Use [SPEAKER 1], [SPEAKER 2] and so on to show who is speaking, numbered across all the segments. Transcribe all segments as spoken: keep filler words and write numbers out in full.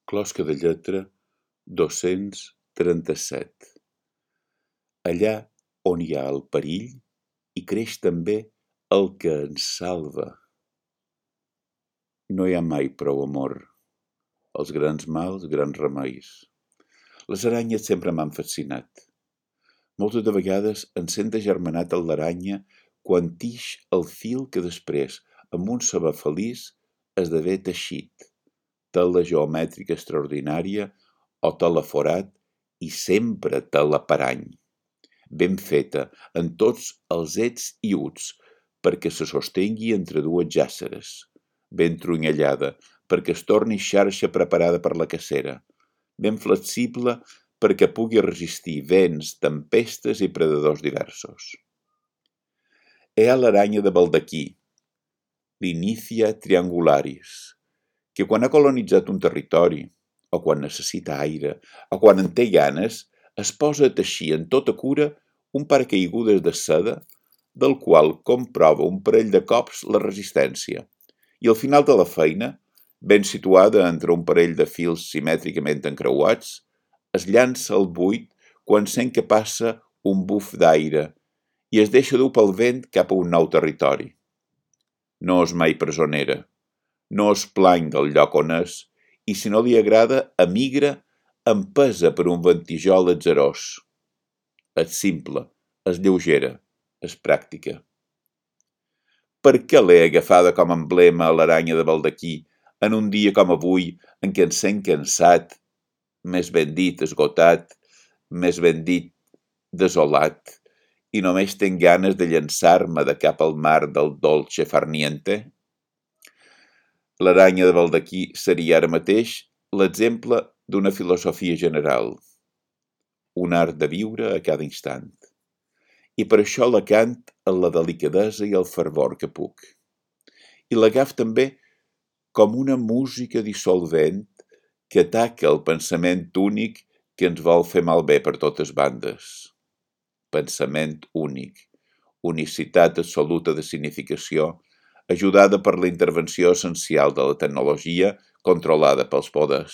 [SPEAKER 1] Closca de lletra dos-cents trenta-set. Allà on hi ha el perill, hi creix també el que ens salva. No hi ha mai prou amor. Els grans mals, grans remeis. Les aranyes sempre m'han fascinat. Moltes de vegades em sent agermanat en l'aranya quan tix el fil que després, amb un saber feliç, esdevé teixit. Tela geomètrica extraordinària o tela forat i sempre tela parany. Ben feta en tots els ets i uts perquè se sostengui entre dues jàsseres. Ben trunyellada perquè es torni xarxa preparada per la cacera. Ben flexible perquè pugui resistir vents, tempestes i predadors diversos. Hi ha l'aranya de baldaquí, l'Inicia triangularis, que quan ha colonitzat un territori, o quan necessita aire, o quan en té ganes, es posa a teixir en tota cura un paracaigudes de seda, del qual comprova un parell de cops la resistència, i al final de la feina, ben situada entre un parell de fils simètricament encreuats, es llança al buit quan sent que passa un buf d'aire i es deixa dur pel vent cap a un nou territori. No és mai presonera, no es plany del lloc on és, i si no li agrada, emigra empesa per un ventijol atzerós. És simple, és lleugera, és pràctica. Per què l'he agafada com a emblema a l'aranya de baldaquí en un dia com avui en què em sent cansat, més ben dit esgotat, més ben dit desolat, i només tenc ganes de llançar-me de cap al mar del dolce far niente? L'aranya de baldaquí seria ara mateix l'exemple d'una filosofia general, un art de viure a cada instant. I per això la cant en la delicadesa i el fervor que puc. I l'agaf també com una música dissolvent que ataca el pensament únic que ens vol fer malbé per totes bandes. Pensament únic, unicitat absoluta de significació, ajudada per la intervenció essencial de la tecnologia controlada pels poders.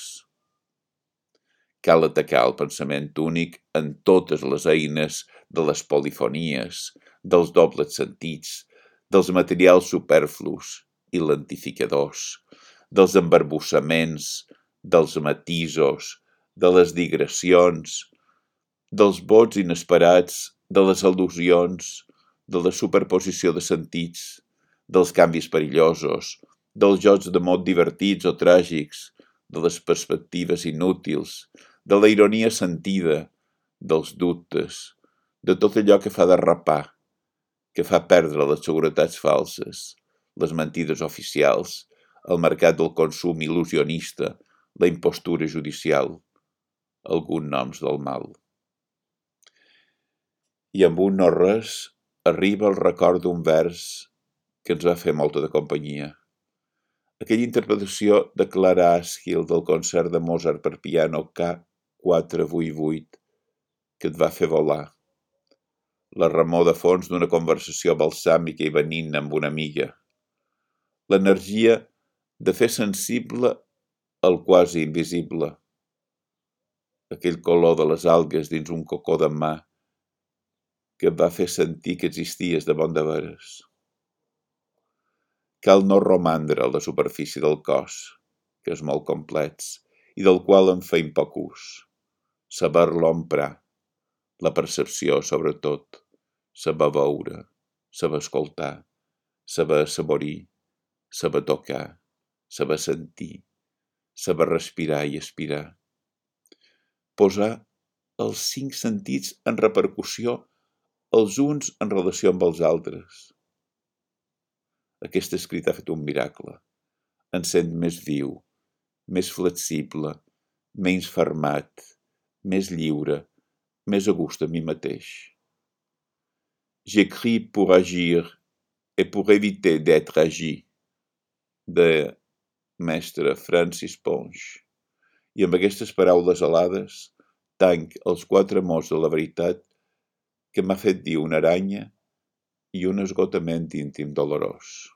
[SPEAKER 1] Cal atacar el pensament únic en totes les eines de les polifonies, dels dobles sentits, dels materials superflus i lentificadors, dels embarbussaments, dels matisos, de les digressions, dels vots inesperats, de les al·lusions, de la superposició de sentits, dels canvis perillosos, dels jocs de mot divertits o tràgics, de les perspectives inútils, de la ironia sentida, dels dubtes, de tot allò que fa derrapar, que fa perdre les seguretats falses, les mentides oficials, el mercat del consum il·lusionista, la impostura judicial, alguns noms del mal. I amb un no res arriba el record d'un vers que ens va fer molta de companyia. Aquella interpretació de Clara Askill del concert de Mozart per piano K quatre vuit vuit que et va fer volar. La remor de fons d'una conversació balsàmica i benigna amb una amiga. L'energia de fer sensible el quasi invisible. Aquell color de les algues dins un cocó de mà que et va fer sentir que existies de bon de veres. Cal no romandre a la superfície del cos, que és molt complex, i del qual en feim poc ús. Saber-lo emprar, la percepció sobretot, saber veure, saber escoltar, saber assaborir, saber tocar, saber sentir, saber respirar i aspirar. Posar els cinc sentits en repercussió els uns en relació amb els altres. Aquest escrit ha fet un miracle. Em sent més viu, més flexible, menys fermat, més lliure, més a gust a mi mateix. J'écris pour agir et pour éviter d'être agi, de mestre Francis Ponge. I amb aquestes paraules alades tanc els quatre mots de la veritat que m'ha fet dir una aranya i un esgotament íntim dolorós.